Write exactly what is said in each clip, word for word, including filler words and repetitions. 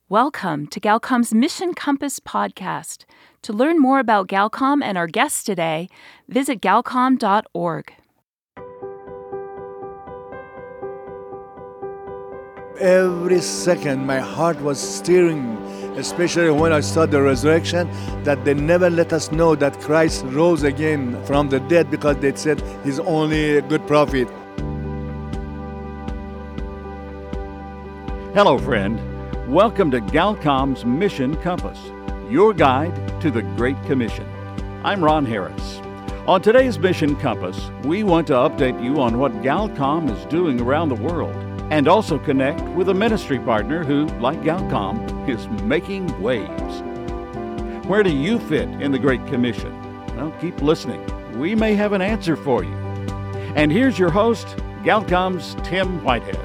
Welcome to Galcom's Mission Compass podcast. To learn more about Galcom and our guests today, visit galcom dot org. Every second my heart was stirring, especially when I saw the resurrection, that they never let us know that Christ rose again from the dead because they said he's only a good prophet. Hello, friend. Welcome to Galcom's Mission Compass, your guide to the Great Commission. I'm Ron Harris. On today's Mission Compass, we want to update you on what Galcom is doing around the world and also connect with a ministry partner who, like Galcom, is making waves. Where do you fit in the Great Commission? Well, keep listening. We may have an answer for you. And here's your host, Galcom's Tim Whitehead.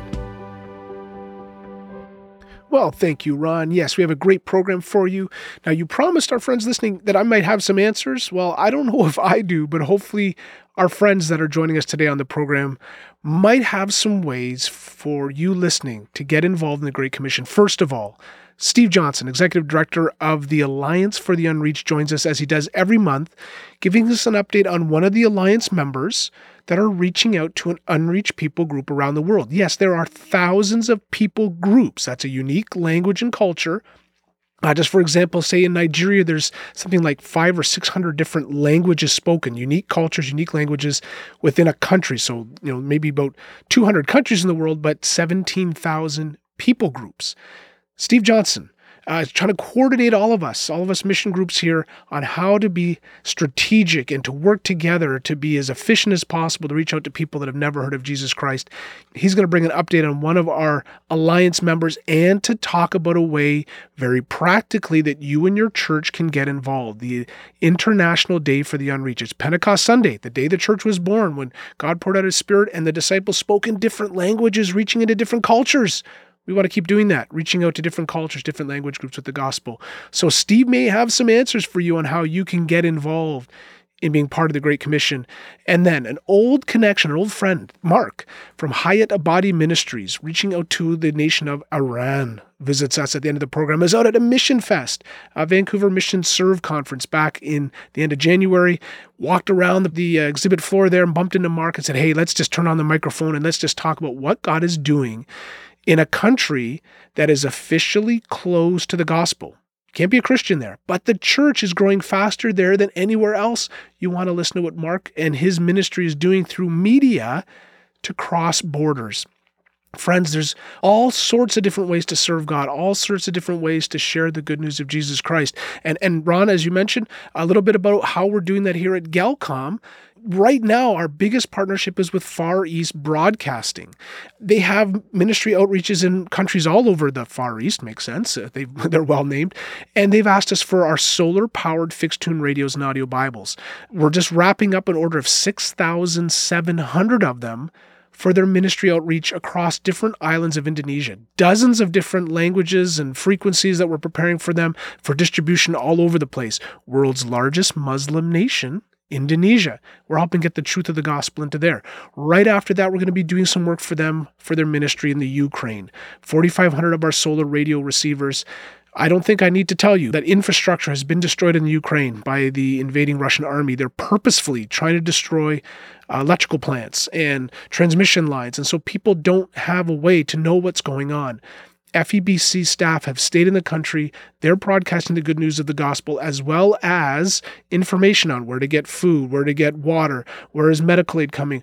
Well, thank you, Ron. Yes, we have a great program for you. Now, you promised our friends listening that I might have some answers. Well, I don't know if I do, but hopefully our friends that are joining us today on the program might have some ways for you listening to get involved in the Great Commission. First of all, Steve Johnson, Executive Director of the Alliance for the Unreached, joins us as he does every month, giving us an update on one of the Alliance members that are reaching out to an unreached people group around the world. Yes, there are thousands of people groups. That's a unique language and culture. Uh, just for example, say in Nigeria, there's something like five or six hundred different languages spoken, unique cultures, unique languages within a country. So, you know, maybe about two hundred countries in the world, but seventeen thousand people groups. Steve Johnson uh, is trying to coordinate all of us, all of us mission groups here on how to be strategic and to work together to be as efficient as possible to reach out to people that have never heard of Jesus Christ. He's going to bring an update on one of our Alliance members and to talk about a way very practically that you and your church can get involved. The International Day for the Unreached. It's Pentecost Sunday, the day the church was born, when God poured out his Spirit and the disciples spoke in different languages, reaching into different cultures. We want to keep doing that, reaching out to different cultures, different language groups with the gospel. So Steve may have some answers for you on how you can get involved in being part of the Great Commission. And then an old connection, an old friend, Mark, from Hayat Abadi Ministries, reaching out to the nation of Iran, visits us at the end of the program, is out at a Mission Fest, a Vancouver Mission Serve Conference back in the end of January, walked around the, the uh, exhibit floor there and bumped into Mark and said, hey, let's just turn on the microphone and let's just talk about what God is doing in a country that is officially closed to the gospel. Can't be a Christian there, but the church is growing faster there than anywhere else. You want to listen to what Mark and his ministry is doing through media to cross borders. Friends, there's all sorts of different ways to serve God, all sorts of different ways to share the good news of Jesus Christ. And, and Ron, as you mentioned, a little bit about how we're doing that here at Galcom. Right now, our biggest partnership is with Far East Broadcasting. They have ministry outreaches in countries all over the Far East, makes sense. They, they're well named. And they've asked us for our solar-powered fixed-tune radios and audio Bibles. We're just wrapping up an order of six thousand seven hundred of them for their ministry outreach across different islands of Indonesia. Dozens of different languages and frequencies that we're preparing for them for distribution all over the place. World's largest Muslim nation, Indonesia. We're helping get the truth of the gospel into there. Right after that, we're going to be doing some work for them for their ministry in the Ukraine. forty-five hundred of our solar radio receivers. I don't think I need to tell you that infrastructure has been destroyed in the Ukraine by the invading Russian army. They're purposefully trying to destroy uh, electrical plants and transmission lines, and so people don't have a way to know what's going on. F E B C staff have stayed in the country. They're broadcasting the good news of the gospel as well as information on where to get food, where to get water, where is medical aid coming,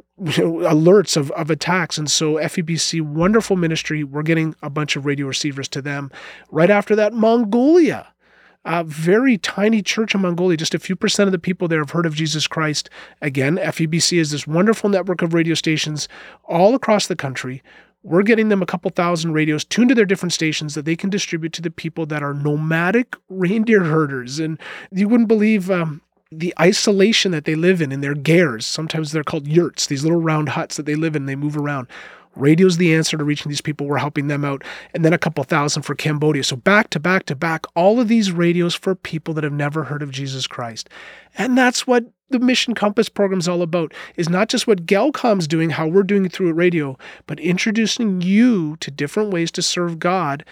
alerts of, of attacks. And so F E B C, wonderful ministry. We're getting a bunch of radio receivers to them. Right after that, Mongolia. A very tiny church in Mongolia. Just a few percent of the people there have heard of Jesus Christ. Again, F E B C is this wonderful network of radio stations all across the country. We're getting them a couple thousand radios tuned to their different stations that they can distribute to the people that are nomadic reindeer herders. And you wouldn't believe um, the isolation that they live in in their gers. Sometimes they're called yurts, these little round huts that they live in. They move around. Radio's the answer to reaching these people. We're helping them out. And then a couple thousand for Cambodia. So back to back to back, all of these radios for people that have never heard of Jesus Christ. And that's what the Mission Compass program is all about, is not just what Galcom's doing, how we're doing it through radio, but introducing you to different ways to serve God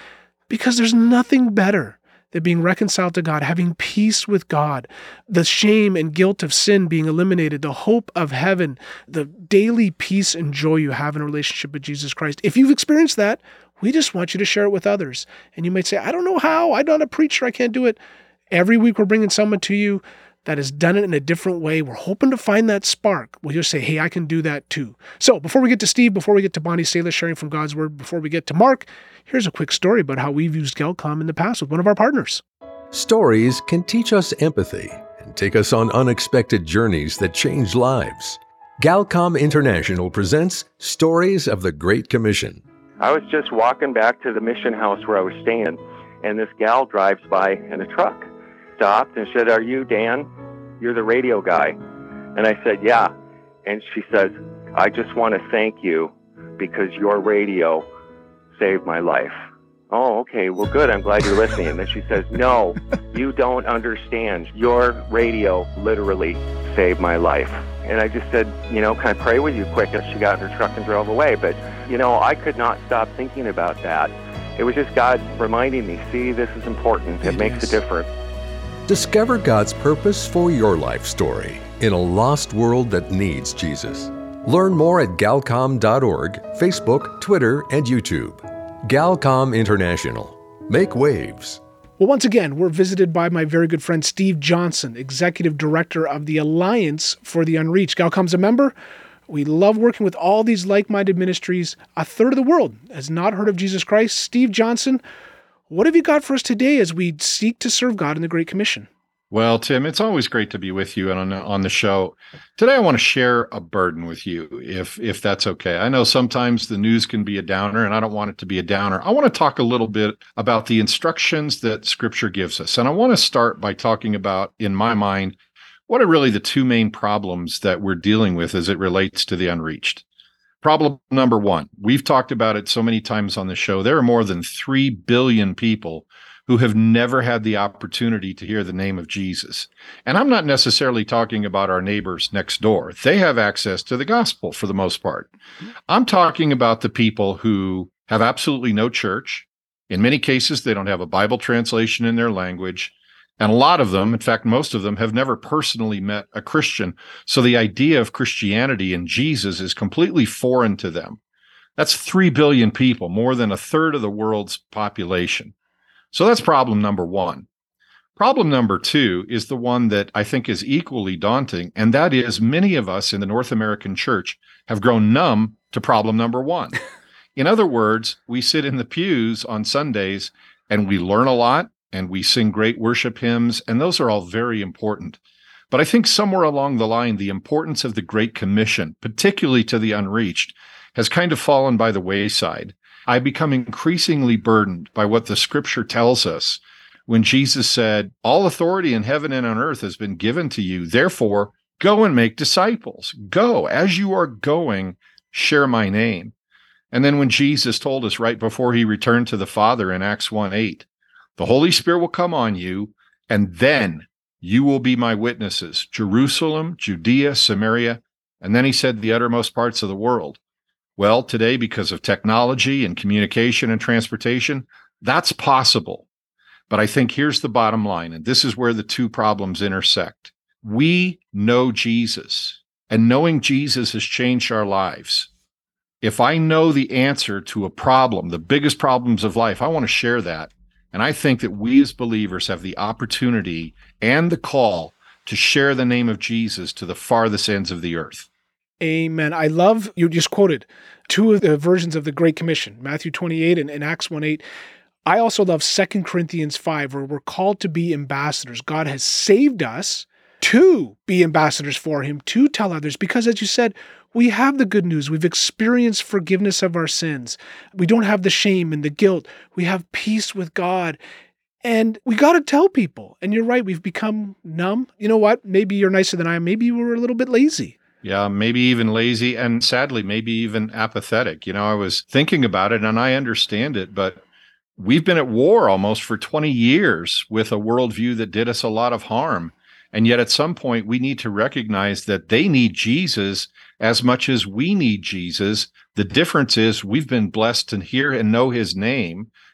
because there's nothing better than being reconciled to God, having peace with God, the shame and guilt of sin being eliminated, the hope of heaven, the daily peace and joy you have in a relationship with Jesus Christ. If you've experienced that, we just want you to share it with others. And you might say, I don't know how, I'm not a preacher, I can't do it. Every week we're bringing someone to you that has done it in a different way. We're hoping to find that spark. We'll just say, hey, I can do that too. So before we get to Steve, before we get to Bonnie Salis sharing from God's Word, before we get to Mark, here's a quick story about how we've used Galcom in the past with one of our partners. Stories can teach us empathy and take us on unexpected journeys that change lives. Galcom International presents Stories of the Great Commission. I was just walking back to the mission house where I was staying, and this gal drives by in a truck. Stopped and said, are you Dan? You're the radio guy. And I said, yeah. And she says, I just want to thank you because your radio saved my life. Oh, okay. Well, good. I'm glad you're listening. And then she says, no, you don't understand. Your radio literally saved my life. And I just said, you know, can I pray with you quick? And she got in her truck and drove away. But, you know, I could not stop thinking about that. It was just God reminding me, see, this is important. It, it makes is. a difference. Discover God's purpose for your life story in a lost world that needs Jesus. Learn more at galcom dot org, Facebook, Twitter, and YouTube. Galcom International. Make waves. Well, once again, we're visited by my very good friend Steve Johnson, Executive Director of the Alliance for the Unreached. Galcom's a member. We love working with all these like-minded ministries. A third of the world has not heard of Jesus Christ. Steve Johnson, what have you got for us today as we seek to serve God in the Great Commission? Well, Tim, it's always great to be with you and on, on the show. Today, I want to share a burden with you, if if that's okay. I know sometimes the news can be a downer, and I don't want it to be a downer. I want to talk a little bit about the instructions that Scripture gives us. And I want to start by talking about, in my mind, what are really the two main problems that we're dealing with as it relates to the unreached. Problem number one, we've talked about it so many times on the show. There are more than three billion people who have never had the opportunity to hear the name of Jesus. And I'm not necessarily talking about our neighbors next door. They have access to the gospel for the most part. I'm talking about the people who have absolutely no church. In many cases, they don't have a Bible translation in their language. And a lot of them, in fact, most of them, have never personally met a Christian. So the idea of Christianity and Jesus is completely foreign to them. That's three billion people, more than a third of the world's population. So that's problem number one. Problem number two is the one that I think is equally daunting, and that is many of us in the North American church have grown numb to problem number one. In other words, we sit in the pews on Sundays and we learn a lot, and we sing great worship hymns, and those are all very important. But I think somewhere along the line, the importance of the Great Commission, particularly to the unreached, has kind of fallen by the wayside. I become increasingly burdened by what the Scripture tells us when Jesus said, all authority in heaven and on earth has been given to you. Therefore, go and make disciples. Go. As you are going, share my name. And then when Jesus told us right before he returned to the Father in Acts one eight, the Holy Spirit will come on you, and then you will be my witnesses, Jerusalem, Judea, Samaria, and then he said the uttermost parts of the world. Well, today, because of technology and communication and transportation, that's possible. But I think here's the bottom line, and this is where the two problems intersect. We know Jesus, and knowing Jesus has changed our lives. If I know the answer to a problem, the biggest problems of life, I want to share that. And I think that we as believers have the opportunity and the call to share the name of Jesus to the farthest ends of the earth. Amen. I love, you just quoted two of the versions of the Great Commission, Matthew twenty-eight and, and Acts one eight. I also love Second Corinthians five, where we're called to be ambassadors. God has saved us to be ambassadors for him, to tell others, because as you said, we have the good news. We've experienced forgiveness of our sins. We don't have the shame and the guilt. We have peace with God. And we got to tell people. And you're right, we've become numb. You know what? Maybe you're nicer than I am. Maybe we're a little bit lazy. Yeah, maybe even lazy, and sadly, maybe even apathetic. You know, I was thinking about it, and I understand it, but we've been at war almost for twenty years with a worldview that did us a lot of harm. And yet at some point, we need to recognize that they need Jesus as much as we need Jesus. The difference is we've been blessed to hear and know his name,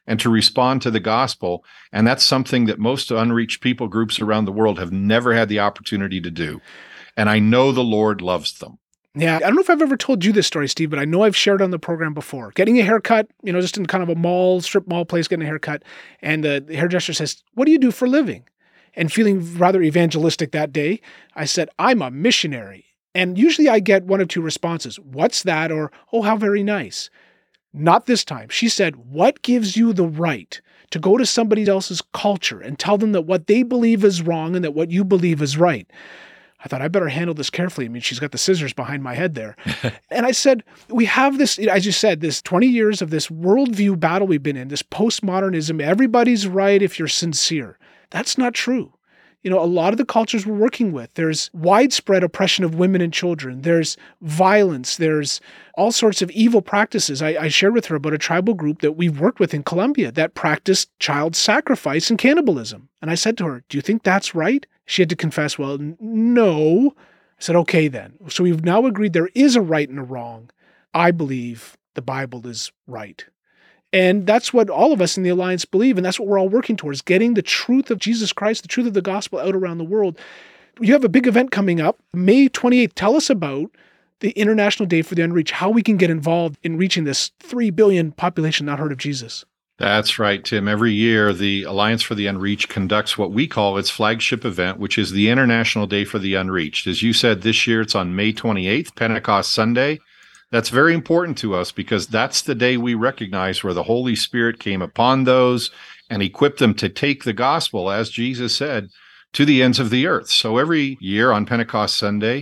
and to respond to the gospel. And that's something that most unreached people groups around the world have never had the opportunity to do. And I know the Lord loves them. Yeah, I don't know if I've ever told you this story, Steve, but I know I've shared on the program before. Getting a haircut, you know, just in kind of a mall, strip mall place, getting a haircut. And the hairdresser says, "What do you do for a living?" And feeling rather evangelistic that day, I said, "I'm a missionary." And usually I get one of two responses. "What's that?" Or, "Oh, how very nice." Not this time. She said, "What gives you the right to go to somebody else's culture and tell them that what they believe is wrong and that what you believe is right?" I thought, I better handle this carefully. I mean, she's got the scissors behind my head there. And I said, we have this, as you said, this twenty years of this worldview battle we've been in, this postmodernism. Everybody's right if you're sincere. That's not true. You know, a lot of the cultures we're working with, there's widespread oppression of women and children. There's violence. There's all sorts of evil practices. I, I shared with her about a tribal group that we've worked with in Colombia that practiced child sacrifice and cannibalism. And I said to her, "Do you think that's right?" She had to confess, "Well, n- no. I said, "Okay, then." So we've now agreed there is a right and a wrong. I believe the Bible is right. And that's what all of us in the Alliance believe, and that's what we're all working towards, getting the truth of Jesus Christ, the truth of the gospel out around the world. You have a big event coming up, May twenty-eighth. Tell us about the International Day for the Unreached, how we can get involved in reaching this three billion population not heard of Jesus. That's right, Tim. Every year, the Alliance for the Unreached conducts what we call its flagship event, which is the International Day for the Unreached. As you said, this year it's on May twenty-eighth, Pentecost Sunday. That's very important to us because that's the day we recognize where the Holy Spirit came upon those and equipped them to take the gospel, as Jesus said, to the ends of the earth. So every year on Pentecost Sunday,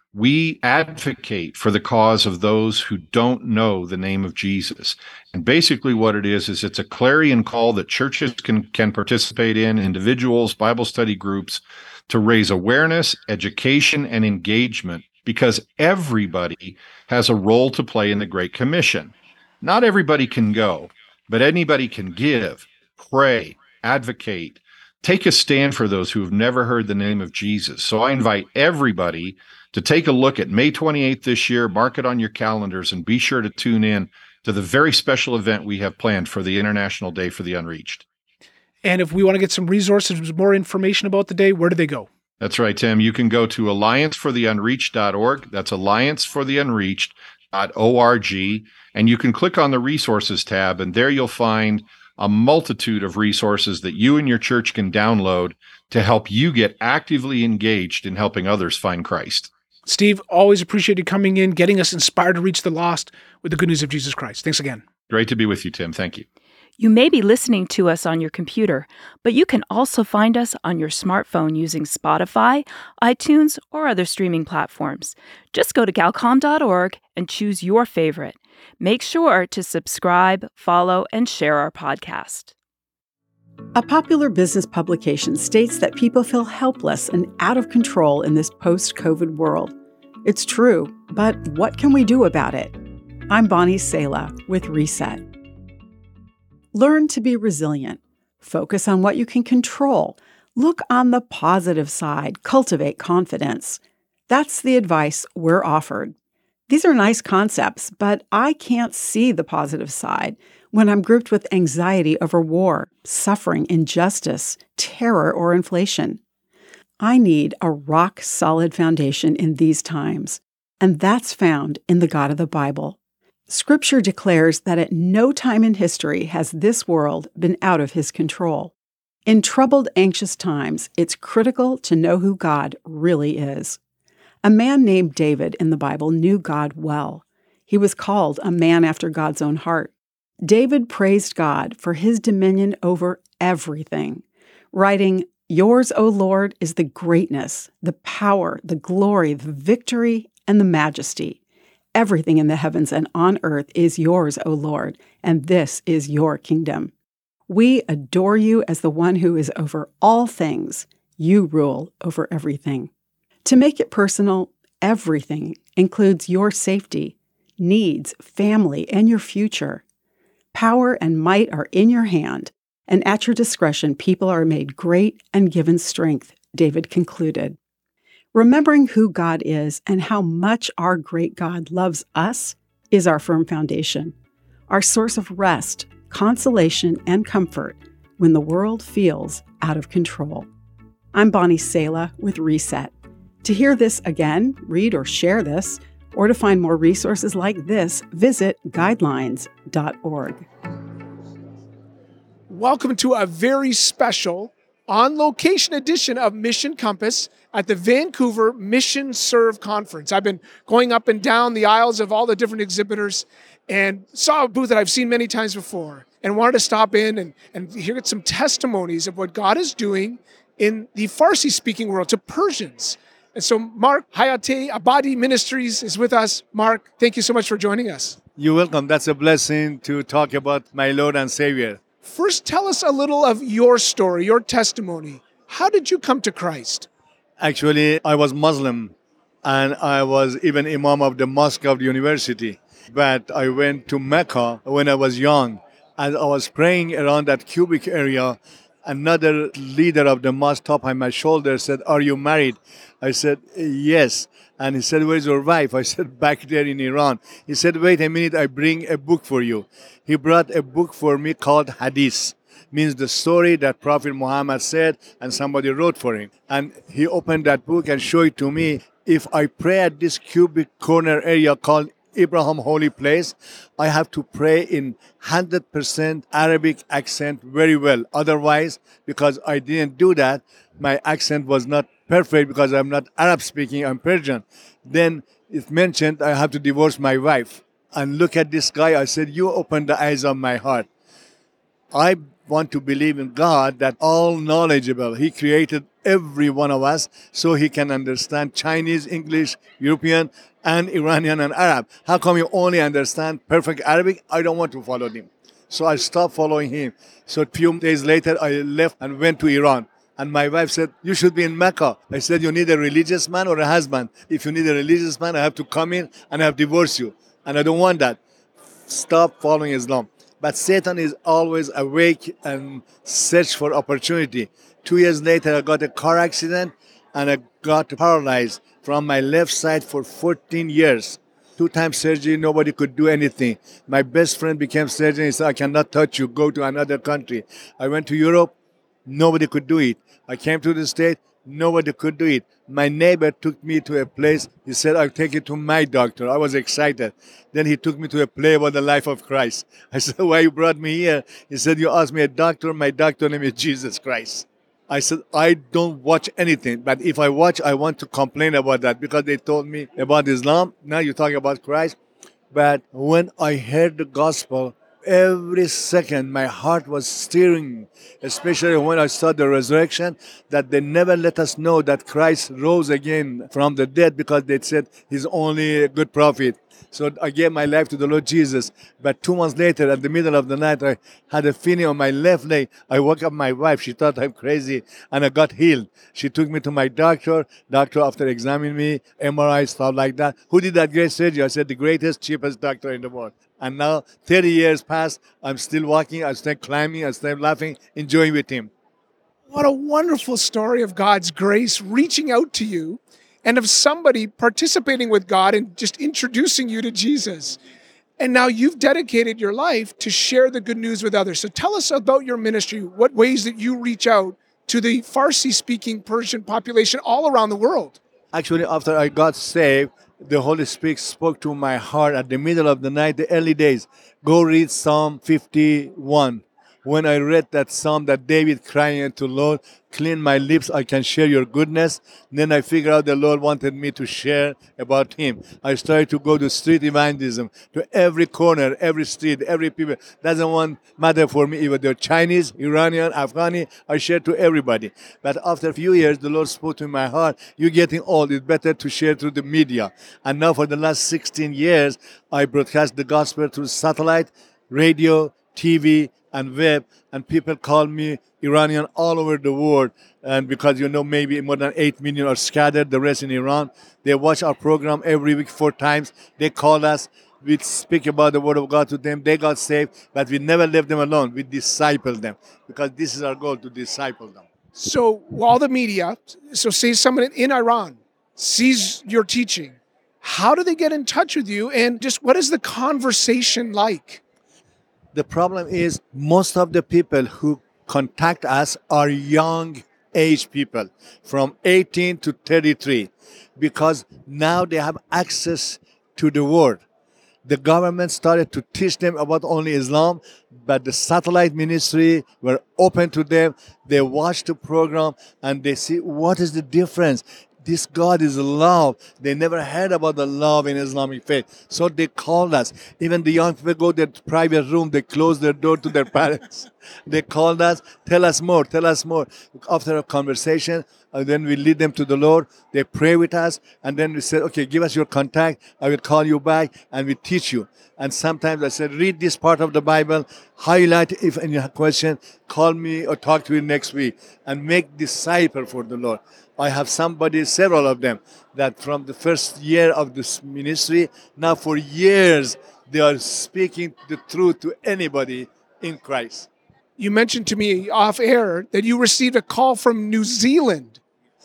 we advocate for the cause of those who don't know the name of Jesus. And basically what it is, is it's a clarion call that churches can, can participate in, individuals, Bible study groups, to raise awareness, education, and engagement, because everybody has a role to play in the Great Commission. Not everybody can go, but anybody can give, pray, advocate, take a stand for those who have never heard the name of Jesus. So I invite everybody to take a look at May twenty-eighth this year, mark it on your calendars, and be sure to tune in to the very special event we have planned for the International Day for the Unreached. And if we want to get some resources, more information about the day, where do they go? That's right, Tim. You can go to alliance for the unreached dot org. That's alliance for the unreached dot org. And you can click on the resources tab, and there you'll find a multitude of resources that you and your church can download to help you get actively engaged in helping others find Christ. Steve, always appreciate you coming in, getting us inspired to reach the lost with the good news of Jesus Christ. Thanks again. Great to be with you, Tim. Thank you. You may be listening to us on your computer, but you can also find us on your smartphone using Spotify, iTunes, or other streaming platforms. Just go to galcom dot org and choose your favorite. Make sure to subscribe, follow, and share our podcast. A popular business publication states that people feel helpless and out of control in this post-COVID world. It's true, but what can we do about it? I'm Bonnie Sala with Reset. Learn to be resilient. Focus on what you can control. Look on the positive side. Cultivate confidence. That's the advice we're offered. These are nice concepts, but I can't see the positive side when I'm gripped with anxiety over war, suffering, injustice, terror, or inflation. I need a rock-solid foundation in these times, and that's found in the God of the Bible. Scripture declares that at no time in history has this world been out of his control. In troubled, anxious times, it's critical to know who God really is. A man named David in the Bible knew God well. He was called a man after God's own heart. David praised God for his dominion over everything, writing, "Yours, O Lord, is the greatness, the power, the glory, the victory, and the majesty. Everything in the heavens and on earth is yours, O Lord, and this is your kingdom. We adore you as the one who is over all things. You rule over everything." To make it personal, everything includes your safety, needs, family, and your future. Power and might are in your hand, and at your discretion people are made great and given strength, David concluded. Remembering who God is and how much our great God loves us is our firm foundation, our source of rest, consolation and comfort when the world feels out of control. I'm Bonnie Sala with Reset. To hear this again, read or share this, or to find more resources like this, visit guidelines dot org. Welcome to a very special on-location edition of Mission Compass at the Vancouver Mission Serve Conference. I've been going up and down the aisles of all the different exhibitors and saw a booth that I've seen many times before and wanted to stop in and, and hear some testimonies of what God is doing in the Farsi-speaking world to Persians. And so Mark Hayate Abadi Ministries is with us. Mark, thank you so much for joining us. You're welcome. That's a blessing to talk about my Lord and Savior. First, tell us a little of your story, your testimony. How did you come to Christ? Actually, I was Muslim, and I was even imam of the mosque of the university. But I went to Mecca when I was young, and I was praying around that cubic area. Another leader of the mosque tapped on my shoulder, said, "Are you married?" I said, "Yes." And he said, "Where's your wife?" I said, "Back there in Iran." He said, "Wait a minute, I bring a book for you." He brought a book for me called Hadith, means the story that Prophet Muhammad said and somebody wrote for him. And he opened that book and showed it to me. If I pray at this cubic corner area called Abraham Holy Place, I have to pray in one hundred percent Arabic accent very well. Otherwise, because I didn't do that, my accent was not perfect because I'm not Arab speaking, I'm Persian. Then it mentioned I have to divorce my wife. And look at this guy, I said, "You opened the eyes of my heart." I want to believe in God that all knowledgeable. He created every one of us so he can understand Chinese, English, European, and Iranian and Arab. How come you only understand perfect Arabic? I don't want to follow him. So I stopped following him. So a few days later, I left and went to Iran. And my wife said, "You should be in Mecca." I said, "You need a religious man or a husband? If you need a religious man, I have to come in and I have to divorce you. And I don't want that. Stop following Islam." But Satan is always awake and search for opportunity. Two years later, I got a car accident and I got paralyzed from my left side for fourteen years. Two times surgery, nobody could do anything. My best friend became surgeon. He said, "I cannot touch you. Go to another country." I went to Europe. Nobody could do it. I came to the States. Nobody could do it. My neighbor took me to a place. He said, "I'll take you to my doctor." I was excited. Then he took me to a play about the life of Christ. I said, "Why you brought me here?" He said, "You asked me a doctor. My doctor name is Jesus Christ." I said, "I don't watch anything. But if I watch, I want to complain about that because they told me about Islam. Now you talk about Christ." But when I heard the gospel, every second my heart was stirring, especially when I saw the resurrection, that they never let us know that Christ rose again from the dead because they said he's only a good prophet. So I gave my life to the Lord Jesus. But two months later, at the middle of the night, I had a feeling on my left leg. I woke up my wife. She thought I'm crazy, and I got healed. She took me to my doctor. Doctor, after examining me, M R I, stuff like that. "Who did that great surgery?" I said, "The greatest, cheapest doctor in the world." And now, thirty years passed. I'm still walking. I'm still climbing. I'm still laughing, enjoying with him. What a wonderful story of God's grace reaching out to you and of somebody participating with God and just introducing you to Jesus. And now you've dedicated your life to share the good news with others. So tell us about your ministry, what ways that you reach out to the Farsi-speaking Persian population all around the world. Actually, after I got saved, the Holy Spirit spoke to my heart at the middle of the night, the early days. Go read Psalm fifty-one. When I read that psalm that David crying unto the Lord, "Clean my lips, I can share your goodness." Then I figured out the Lord wanted me to share about him. I started to go to street evangelism, to every corner, every street, every people. Doesn't want matter for me if they're Chinese, Iranian, Afghani. I share to everybody. But after a few years, the Lord spoke to my heart, "You're getting old. It's better to share through the media." And now for the last sixteen years, I broadcast the gospel through satellite, radio, T V, and web, and people call me Iranian all over the world. And because, you know, maybe more than eight million are scattered, the rest in Iran. They watch our program every week, four times. They call us. We speak about the word of God to them. They got saved, but we never left them alone. We disciple them because this is our goal, to disciple them. So all the media, so say someone in Iran sees your teaching, how do they get in touch with you? And just what is the conversation like? The problem is most of the people who contact us are young age people from eighteen to thirty-three because now they have access to the word. The government started to teach them about only Islam, but the satellite ministry were open to them. They watch the program and they see what is the difference. This God is love. They never heard about the love in Islamic faith. So they called us. Even the young people go to their private room. They close their door to their parents. They called us, tell us more, tell us more. After a conversation, and then we lead them to the Lord. They pray with us. And then we said, okay, give us your contact. I will call you back and we teach you. And sometimes I said, read this part of the Bible, highlight if any question, call me or talk to you next week and make disciple for the Lord. I have somebody, several of them, that from the first year of this ministry, now for years, they are speaking the truth to anybody in Christ. You mentioned to me off air that you received a call from New Zealand.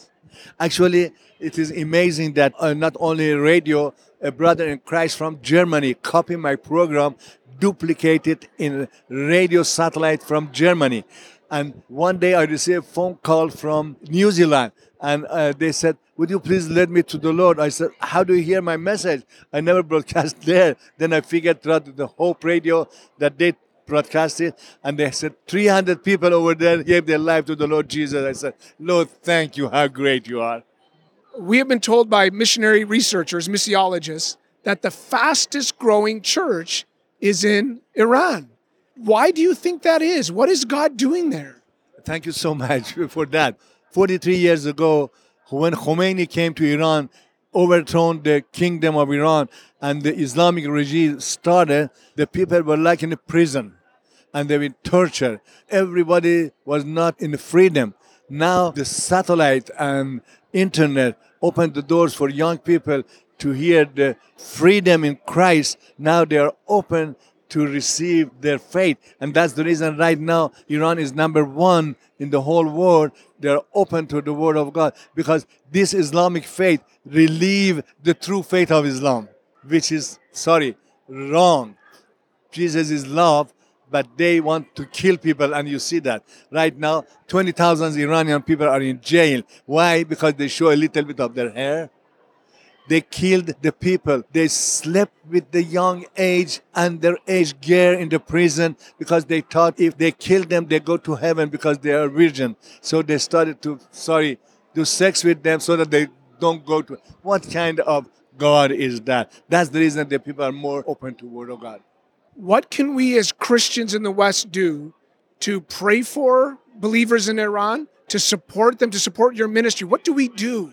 Actually, it is amazing that uh, not only radio, a brother in Christ from Germany copied my program, duplicated in radio satellite from Germany. And one day I received a phone call from New Zealand. And uh, they said, would you please lead me to the Lord? I said, how do you hear my message? I never broadcast there. Then I figured throughout the Hope Radio that they broadcasted. And they said, three hundred people over there gave their life to the Lord Jesus. I said, Lord, thank you. How great you are. We have been told by missionary researchers, missiologists, that the fastest growing church is in Iran. Why do you think that is? What is God doing there? Thank you so much for that. forty-three years ago, when Khomeini came to Iran, overthrown the kingdom of Iran, and the Islamic regime started, the people were like in a prison, and they were tortured. Everybody was not in freedom. Now the satellite and internet opened the doors for young people to hear the freedom in Christ. Now they are open to receive their faith. And that's the reason right now Iran is number one in the whole world. They're open to the word of God because this Islamic faith relieve the true faith of Islam, which is, sorry, wrong. Jesus is love, but they want to kill people, and you see that. Right now, twenty thousand Iranian people are in jail. Why? Because they show a little bit of their hair. They killed the people. They slept with the young age, underage girl in the prison because they thought if they kill them, they go to heaven because they are virgin. So they started to, sorry, do sex with them so that they don't go to. What kind of God is that? That's the reason that people are more open to Word of God. What can we as Christians in the West do to pray for believers in Iran, to support them, to support your ministry? What do we do?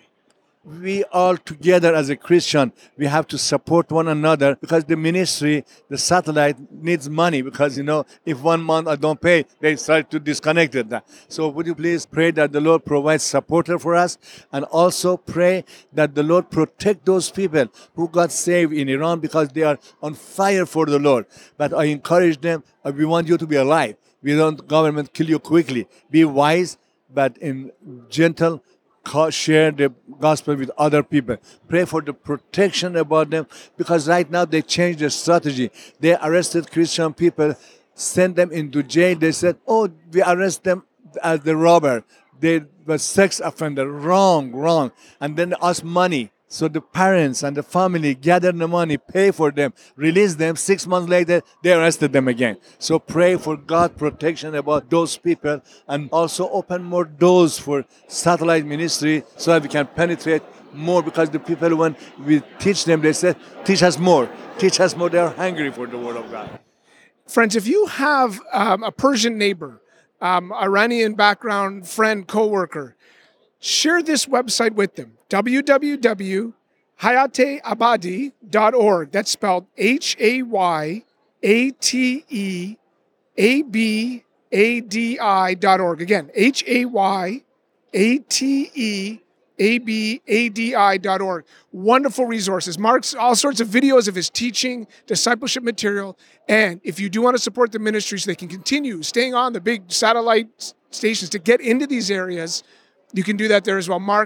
We all together as a Christian, we have to support one another because the ministry, the satellite needs money because, you know, if one month I don't pay, they start to disconnect it. So would you please pray that the Lord provides supporter for us and also pray that the Lord protect those people who got saved in Iran because they are on fire for the Lord. But I encourage them, we want you to be alive. We don't government kill you quickly. Be wise, but in gentle, share the gospel with other people. Pray for the protection about them because right now they changed their strategy. They arrested Christian people, sent them into jail. They said, oh, we arrest them as the robber. They were sex offender. Wrong, wrong. And then they ask money. So the parents and the family gather the money, pay for them, release them. Six months later, they arrested them again. So pray for God protection about those people and also open more doors for satellite ministry so that we can penetrate more because the people, when we teach them, they say, teach us more, teach us more. They are hungry for the word of God. Friends, if you have um, a Persian neighbor, um, Iranian background friend, coworker, share this website with them. w w w dot hayate abadi dot org. That's spelled H A Y A T E A B A D I dot org. Again, H A Y A T E A B A D I dot org. Wonderful resources. Mark's all sorts of videos of his teaching, discipleship material. And if you do want to support the ministry so they can continue staying on the big satellite stations to get into these areas, you can do that there as well. Mark,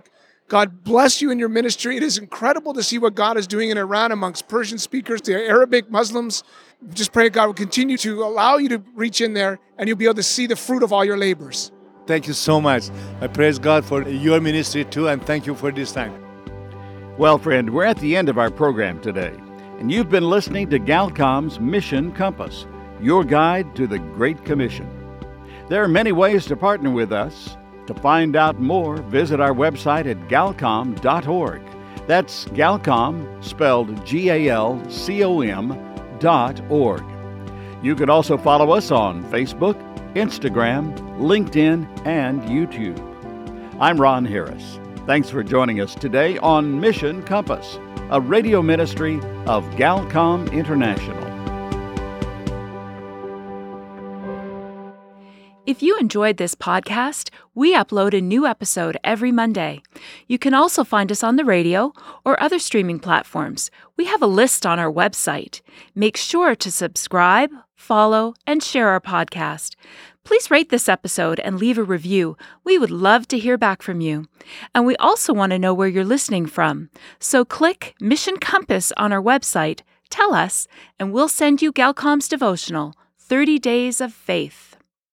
God bless you in your ministry. It is incredible to see what God is doing in Iran amongst Persian speakers, the Arabic Muslims. Just pray God will continue to allow you to reach in there and you'll be able to see the fruit of all your labors. Thank you so much. I praise God for your ministry too, and thank you for this time. Well, friend, we're at the end of our program today, and you've been listening to Galcom's Mission Compass, your guide to the Great Commission. There are many ways to partner with us. To find out more, visit our website at galcom dot org. That's Galcom, spelled G A L C O M, dot org. You can also follow us on Facebook, Instagram, LinkedIn, and YouTube. I'm Ron Harris. Thanks for joining us today on Mission Compass, a radio ministry of Galcom International. If you enjoyed this podcast, we upload a new episode every Monday. You can also find us on the radio or other streaming platforms. We have a list on our website. Make sure to subscribe, follow, and share our podcast. Please rate this episode and leave a review. We would love to hear back from you. And we also want to know where you're listening from. So click Mission Compass on our website, tell us, and we'll send you Galcom's devotional, thirty Days of Faith.